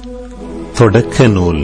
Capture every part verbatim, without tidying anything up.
தொடக்க நூல்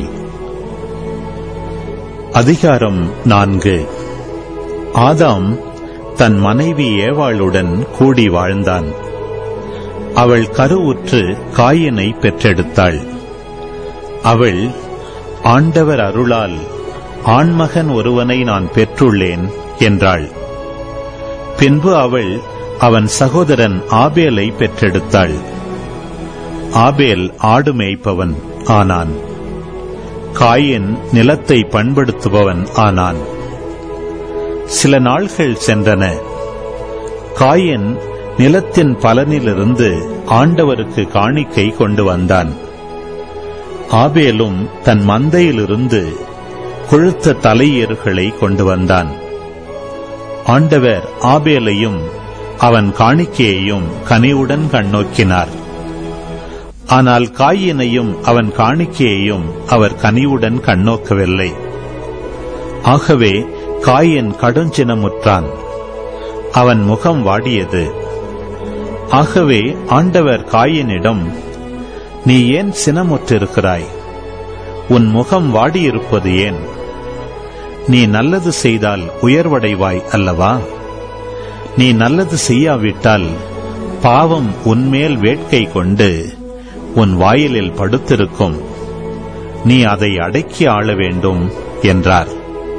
அதிகாரம் நான்கு. ஆதாம் தன் மனைவி ஏவாளுடன் கூடி வாழ்ந்தான். அவள் கருவுற்று காயினை பெற்றெடுத்தாள். அவள், ஆண்டவர் அருளால் ஆண்மகன் ஒருவனை நான் பெற்றுள்ளேன் என்றாள். பின்பு அவள் அவன் சகோதரன் ஆபேலை பெற்றெடுத்தாள். ஆபேல் ஆடு மேய்ப்பவன் ஆனான். காயின் நிலத்தை பண்படுத்துபவன் ஆனான். சில நாள்கள் சென்றன. காயின் நிலத்தின் பலனிலிருந்து ஆண்டவருக்கு காணிக்கை கொண்டு வந்தான். ஆபேலும் தன் மந்தையிலிருந்து கொழுத்த தலையேறுகளை கொண்டு வந்தான். ஆண்டவர் ஆபேலையும் அவன் காணிக்கையையும் கனிவுடன் கண்ணோக்கினார். ஆனால் காயினையும் அவன் காணிக்கையையும் அவர் கனிவுடன் கண்ணோக்கவில்லை. ஆகவே காயின் கடுஞ்சினமுற்றான். அவன் முகம் வாடியது. ஆகவே ஆண்டவர் காயினிடம், நீ ஏன் சினமுற்றிருக்கிறாய்? உன் முகம் வாடியிருப்பது ஏன்? நீ நல்லது செய்தால் உயர்வடைவாய் அல்லவா? நீ நல்லது செய்யாவிட்டால் பாவம் உன்மேல் வேட்கை கொண்டு உன் வாயிலில் படுத்திருக்கும். நீ அதை அடக்கி ஆள வேண்டும் என்றார்.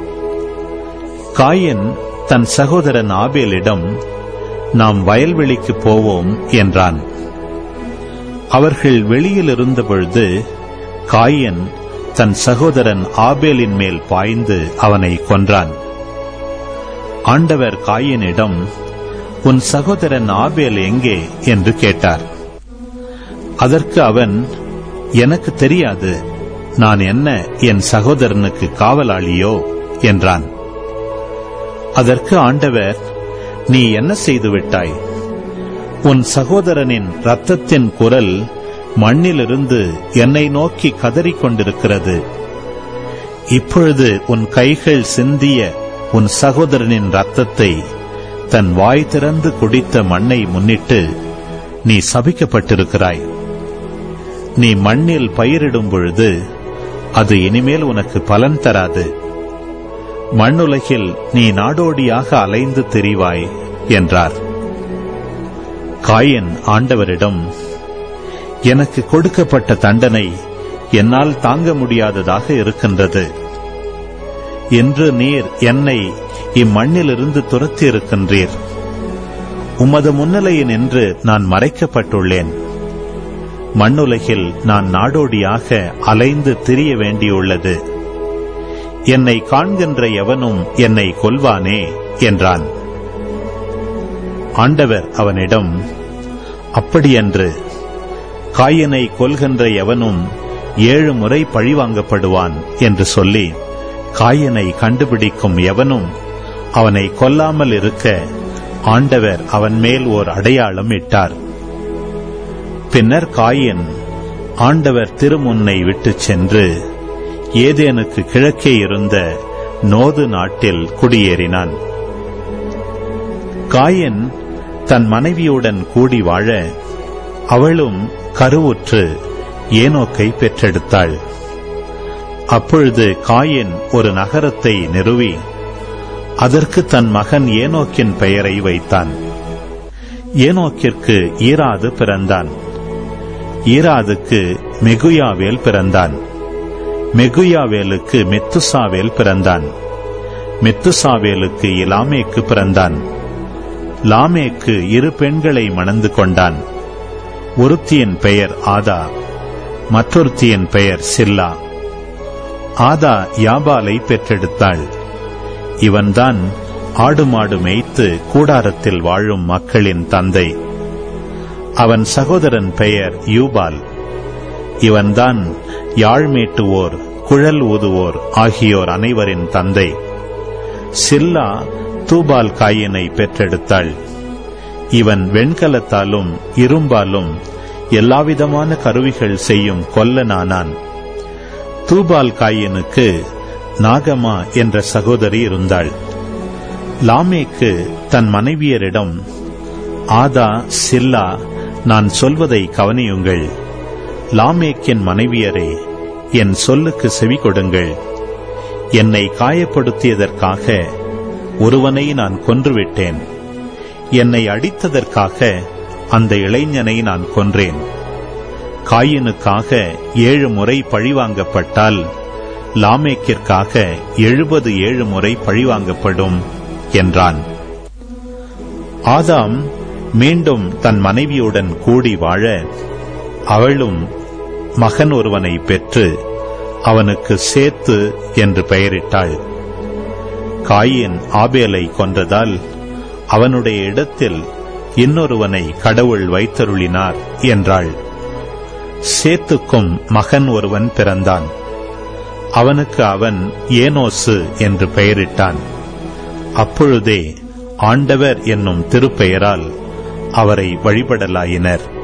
காயின் தன் சகோதரன் ஆபேலிடம், நாம் வயல்வெளிக்கு போவோம் என்றான். அவர்கள் வெளியில் இருந்தபொழுது காயின் தன் சகோதரன் ஆபேலின் மேல் பாய்ந்து அவனை கொன்றான். ஆண்டவர் காயினிடம், உன் சகோதரன் ஆபேல் எங்கே என்று கேட்டார். அதற்கு அவன், எனக்கு தெரியாது, நான் என்ன என் சகோதரனுக்கு காவலாளியோ என்றான். அதற்கு ஆண்டவர், நீ என்ன செய்துவிட்டாய்? உன் சகோதரனின் இரத்தத்தின் குரல் மண்ணிலிருந்து என்னை நோக்கி கதறிக் கொண்டிருக்கிறது. இப்பொழுது உன் கைகள் சிந்திய உன் சகோதரனின் இரத்தத்தை தன் வாய் திறந்து குடித்த மண்ணை முன்னிட்டு நீ சபிக்கப்பட்டிருக்கிறாய். நீ மண்ணில் பயிரிடும் பொழுது அது இனிமேல் உனக்கு பலன் தராது. மண்ணுலகில் நீ நாடோடியாக அலைந்து திரிவாய் என்றார். காயின் ஆண்டவரிடம், எனக்கு கொடுக்கப்பட்ட தண்டனை என்னால் தாங்க முடியாததாக இருக்கின்றது. இன்று நீர் என்னை இம்மண்ணிலிருந்து துரத்தி இருக்கின்றீர். உமது முன்னிலையில் நின்று நான் மறைக்கப்பட்டுள்ளேன். மண்ணுலகில் நான் நாடோடியாக அலைந்து திரிய வேண்டியுள்ளது. என்னை காண்கின்ற எவனும் என்னை கொல்வானே என்றான். ஆண்டவர் அவனிடம், அப்படியன்று, காயினை கொல்கின்ற எவனும் ஏழு முறை பழிவாங்கப்படுவான் என்று சொல்லி, காயினை கண்டுபிடிக்கும் எவனும் அவனை கொல்லாமல் இருக்க ஆண்டவர் அவன் மேல் ஓர் அடையாளம் இட்டார். பின்னர் காயின் ஆண்டவர் திருமுன்னை விட்டுச் சென்று ஏதேனுக்கு கிழக்கே இருந்த நோது நாட்டில் குடியேறினான். காயின் தன் மனைவியுடன் கூடி வாழ அவளும் கருவுற்று ஏனோக்கை பெற்றெடுத்தாள். அப்பொழுது காயின் ஒரு நகரத்தை நிறுவி அதற்கு தன் மகன் ஏனோக்கின் பெயரை வைத்தான். ஏனோக்கிற்கு ஈராது பிறந்தான். ஈராதுக்கு மெகுயாவேல் பிறந்தான். மெகுயாவேலுக்கு மெத்துசாவேல் பிறந்தான். மெத்துசாவேலுக்கு லாமேக்கு பிறந்தான். லாமேக்கு இரு பெண்களை மணந்து கொண்டான். ஒருத்தியின் பெயர் ஆதா, மற்றொருத்தியின் பெயர் சில்லா. ஆதா யாபாலை பெற்றெடுத்தாள். இவன்தான் ஆடு மாடு மேய்த்து கூடாரத்தில் வாழும் மக்களின் தந்தை. அவன் சகோதரன் பெயர் யூபால். இவன்தான் யாழ் மீட்டுவோர், குழல் ஊதுவோர் ஆகியோர் அனைவரின் தந்தை. சில்லா தூபால் காயினை பெற்றெடுத்தாள். இவன் வெண்கலத்தாலும் இரும்பாலும் எல்லாவிதமான கருவிகள் செய்யும் கொல்லனானான். தூபால் காயினுக்கு நாகமா என்ற சகோதரி இருந்தாள். லாமேக்கு தன் மனைவியரிடம், ஆதா, சில்லா, நான் சொல்வதை கவனியுங்கள். லாமேக்கின் மனைவியரே, என் சொல்லுக்கு செவி கொடுங்கள். என்னை காயப்படுத்தியதற்காக ஒருவனை நான் கொன்றுவிட்டேன். என்னை அடித்ததற்காக அந்த இளைஞனை நான் கொன்றேன். காயினுக்காக ஏழு முறை பழிவாங்கப்பட்டால் லாமேக்கிற்காக எழுபது ஏழு முறை பழிவாங்கப்படும் என்றான். ஆதாம் மீண்டும் தன் மனைவியுடன் கூடி வாழ அவளும் மகன் ஒருவனை பெற்று அவனுக்கு சேத்து என்று பெயரிட்டாள். காயின் ஆபேலை கொன்றதால் அவனுடைய இடத்தில் இன்னொருவனை கடவுள் வைத்தருளினார் என்றாள். சேத்துக்கும் மகன் ஒருவன் பிறந்தான். அவனுக்கு அவன் ஏனோசு என்று பெயரிட்டான். அப்பொழுதே ஆண்டவர் என்னும் திருப்பெயரால் அவரை வழிபடலாயினர்.